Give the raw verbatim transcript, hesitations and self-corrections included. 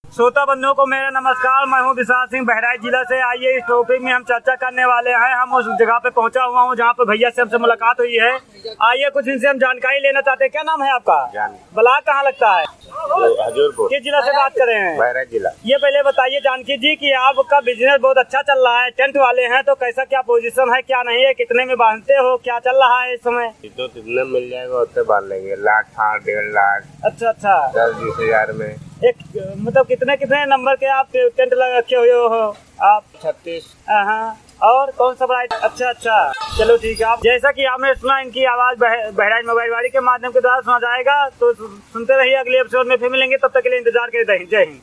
श्रोता बंधुओं को मेरा नमस्कार। मैं हूं विशाल सिंह, बहराइच जिला से। आइए इस टॉपिक में हम चर्चा करने वाले हैं। हम उस जगह पे पहुंचा हुआ हूं जहां पे भैया से हमसे मुलाकात हुई है। आइए कुछ इनसे हम जानकारी लेना चाहते हैं। क्या नाम है आपका? ब्लॉक कहाँ लगता है? हजूरपुर। किस जिला से बात कर रहे हैं? बहराइच जिला। ये पहले बताइए जानकी जी कि आपका बिजनेस बहुत अच्छा चल रहा है, टेंट वाले हैं, तो कैसा क्या पोजीशन है, क्या नहीं है, कितने में बांधते हो, क्या चल रहा है इस समय? तो कितने मिल जाएगा उतने बांध लेंगे। लाख आठ डेढ़ लाख। अच्छा अच्छा। दस बीस हजार में एक मतलब कितने कितने नंबर के आप टेंट लगा रखे हुए हो आप? छत्तीस। हाँ, और कौन सा ब्राइट? अच्छा अच्छा, चलो ठीक है। आप जैसा कि आपने सुना, इनकी आवाज बहराइच मोबाइल वाली के माध्यम के द्वारा सुना जाएगा, तो सुनते रहिए। अगले एपिसोड में फिर मिलेंगे, तब तक के लिए इंतजार करें। जय हिंद।